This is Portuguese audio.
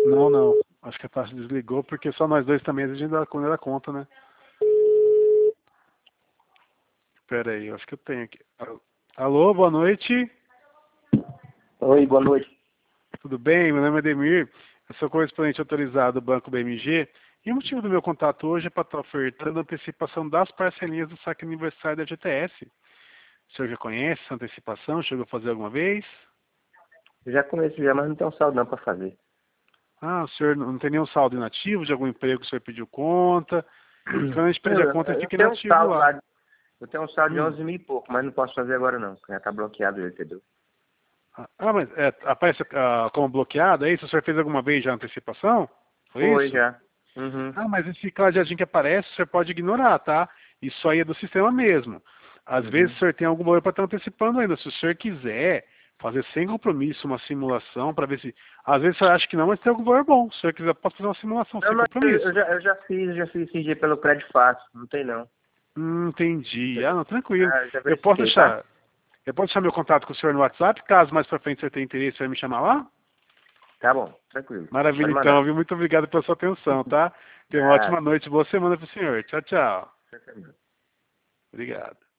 Não, não. Acho que a taxa desligou, porque só nós dois também a gente dá conta, né? Pera aí, eu acho que eu tenho aqui. Alô, boa noite. Oi, boa noite. Tudo bem? Meu nome é Ademir. Eu sou correspondente autorizado do Banco BMG. E o motivo do meu contato hoje é para estar ofertando a antecipação das parcelinhas do saque aniversário da GTS. O senhor já conhece essa antecipação? Chegou a fazer alguma vez? Eu já conheço já, mas não tenho saldo não para fazer. Ah, o senhor não tem nenhum saldo inativo de algum emprego que o senhor pediu conta? Porque quando a gente pede a conta, Eu fica tenho um inativo saldo lá. lá, eu tenho um saldo de Hum. 11 mil e pouco, mas não posso fazer agora não, já tá bloqueado, entendeu? Mas aparece como bloqueado, é isso? O senhor fez alguma vez já a antecipação? Foi Foi isso? já. Uhum. Ah, mas esse cadeadinho que aparece, o senhor pode ignorar, tá? Isso aí é do sistema mesmo. Às vezes Uhum. o senhor tem algum valor para estar antecipando ainda. Se o senhor quiser fazer sem compromisso uma simulação para ver se... Às vezes o senhor acha que não, mas tem algum valor bom. Se o senhor quiser, posso fazer uma simulação Não, sem mas compromisso. eu já fiz esse dia pelo crédito fácil, não tem não. Entendi. Ah, não, tranquilo. Ah, já Eu posso verifiquei, tá? deixar... Eu posso deixar meu contato com o senhor no WhatsApp, caso mais pra frente você tenha interesse, você vai me chamar lá? Tá bom, tranquilo. Maravilha, Pode então, mandar. viu? Muito obrigado pela sua atenção, tá? Tenha uma Ah, ótima noite, boa semana pro senhor. Tchau, tchau. tranquilo. Obrigado.